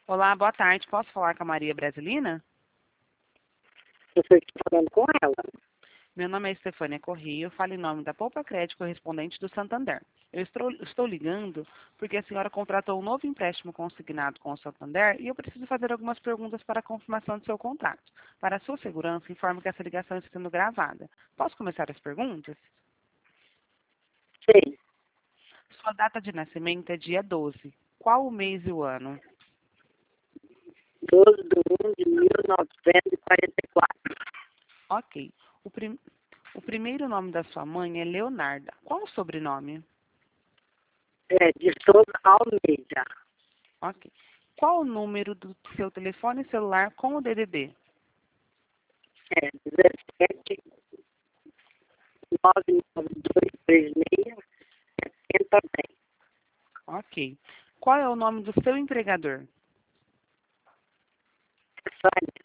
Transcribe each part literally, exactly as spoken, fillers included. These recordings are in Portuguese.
Olá, boa tarde. Posso falar com a Maria Brasilina? Eu estou falando com ela. Meu nome é Estefânia Corrêa, eu falo em nome da Poupa Crédito correspondente do Santander. Eu estou, estou ligando porque a senhora contratou um novo empréstimo consignado com o Santander e eu preciso fazer algumas perguntas para a confirmação do seu contrato. Para a sua segurança, informo que essa ligação está sendo gravada. Posso começar as perguntas? Sei. Sua data de nascimento é dia doze. Qual o mês e o ano? doze de um de mil novecentos e quarenta e quatro. Ok. O, prim... o primeiro nome da sua mãe é Leonarda. Qual o sobrenome? É, de Souza Almeida. Ok. Qual o número do seu telefone celular com o D D D? É, dezessete, nove nove dois três seis, setenta dez. Ok. Qual é o nome do seu empregador? Sônia.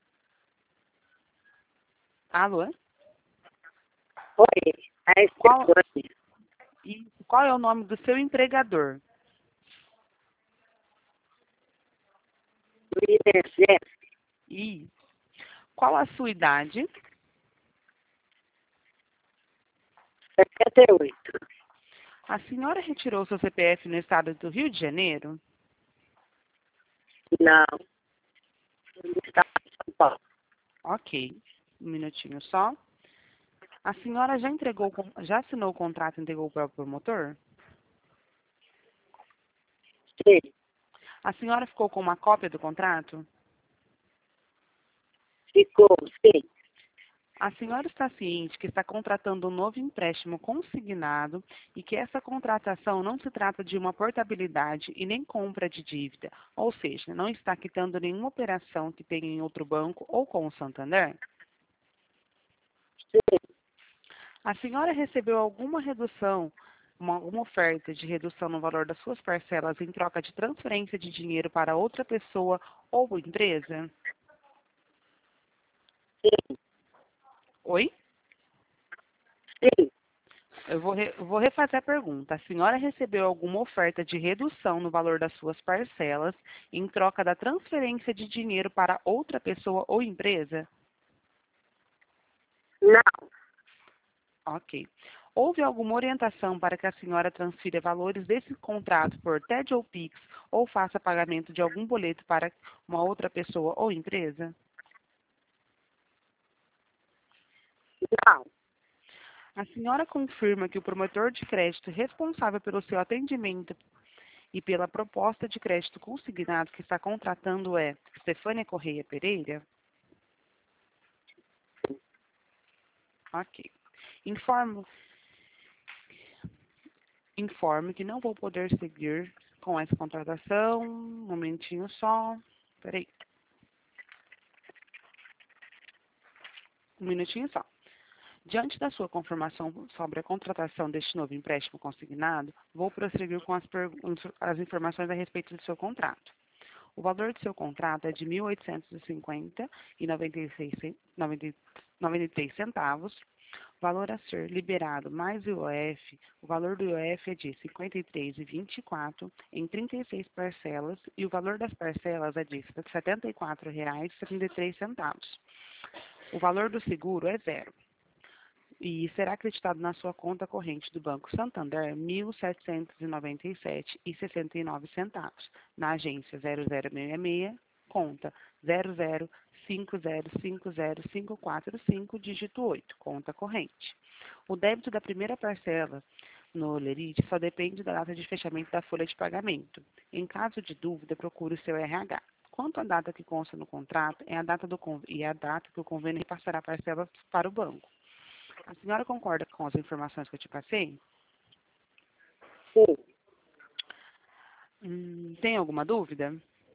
Alô? Oi, a Qual, Estefânia. e qual é o nome do seu empregador? O I N S S, E qual a sua idade? setenta e oito. A senhora retirou seu C P F no estado do Rio de Janeiro? Não, no estado de São Paulo. Ok. Um minutinho só. A senhora já entregou, com- já assinou o contrato e entregou para o promotor? Sei. A senhora ficou com uma cópia do contrato? Ficou, sim. A senhora está ciente que está contratando um novo empréstimo consignado e que essa contratação não se trata de uma portabilidade e nem compra de dívida, ou seja, não está quitando nenhuma operação que tenha em outro banco ou com o Santander? Sim. A senhora recebeu alguma redução, uma, alguma oferta de redução no valor das suas parcelas em troca de transferência de dinheiro para outra pessoa ou empresa? Sim. Oi? Sim. Eu vou, re- eu vou refazer a pergunta. A senhora recebeu alguma oferta de redução no valor das suas parcelas em troca da transferência de dinheiro para outra pessoa ou empresa? Não. Ok. Houve alguma orientação para que a senhora transfira valores desse contrato por T E D ou Pix ou faça pagamento de algum boleto para uma outra pessoa ou empresa? Não. A senhora confirma que o promotor de crédito responsável pelo seu atendimento e pela proposta de crédito consignado que está contratando é Estefânia Correia Pereira? Ok. Informo, informo que não vou poder seguir com essa contratação. Um momentinho só. Peraí. Um minutinho só. Diante da sua confirmação sobre a contratação deste novo empréstimo consignado, vou prosseguir com as, as informações a respeito do seu contrato. O valor do seu contrato é de mil oitocentos e cinquenta reais e noventa e três centavos. O valor a ser liberado mais o I O F, o valor do I O F é de cinquenta e três reais e vinte e quatro centavos em trinta e seis parcelas e o valor das parcelas é de setenta e quatro reais e trinta e três centavos. O valor do seguro é zero e será acreditado na sua conta corrente do Banco Santander mil setecentos e noventa e sete reais e sessenta e nove centavos, na agência zero zero seis seis, conta zero zero cinco zero cinco zero cinco quatro cinco, dígito oito, conta corrente. O débito da primeira parcela no Lerite só depende da data de fechamento da folha de pagamento. Em caso de dúvida, procure o seu R H. Quanto à data que consta no contrato, é a data do conv... e é a data que o convênio repassará a parcela para o banco. A senhora concorda com as informações que eu te passei? Sim. Hum, tem alguma dúvida?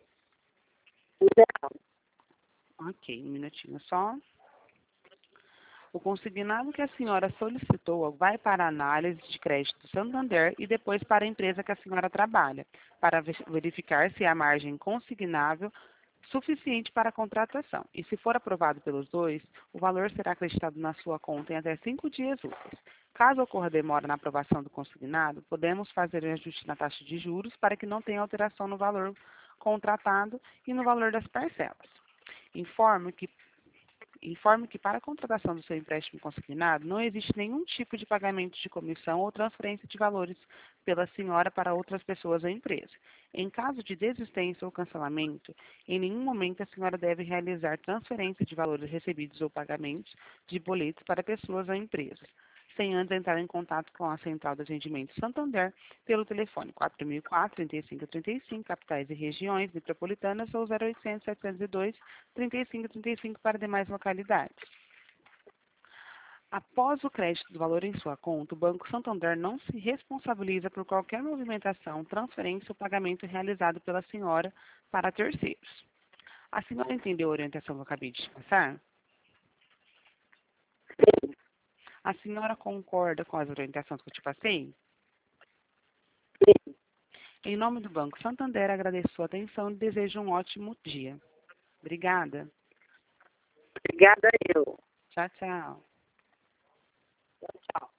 Não. Ok, um minutinho só. O consignado que a senhora solicitou vai para a análise de crédito do Santander e depois para a empresa que a senhora trabalha, para verificar se há margem consignável suficiente para a contratação. E se for aprovado pelos dois, o valor será acreditado na sua conta em até cinco dias úteis. Caso ocorra demora na aprovação do consignado, podemos fazer um ajuste na taxa de juros para que não tenha alteração no valor contratado e no valor das parcelas. Informo que Informe que para a contratação do seu empréstimo consignado não existe nenhum tipo de pagamento de comissão ou transferência de valores pela senhora para outras pessoas ou empresa. Em caso de desistência ou cancelamento, em nenhum momento a senhora deve realizar transferência de valores recebidos ou pagamentos de boletos para pessoas ou empresas, sem antes entrar em contato com a Central de Atendimento Santander pelo telefone quatro mil e quatro, trinta e cinco trinta e cinco, capitais e regiões metropolitanas, ou zero oitocentos, setecentos e dois, trinta e cinco trinta e cinco para demais localidades. Após o crédito do valor em sua conta, o Banco Santander não se responsabiliza por qualquer movimentação, transferência ou pagamento realizado pela senhora para terceiros. A senhora entendeu a orientação que eu acabei de te passar? Sim. A senhora concorda com as orientações que eu te passei? Sim. Em nome do Banco Santander, agradeço sua atenção e desejo um ótimo dia. Obrigada. Obrigada eu. Tchau, tchau. Tchau, tchau.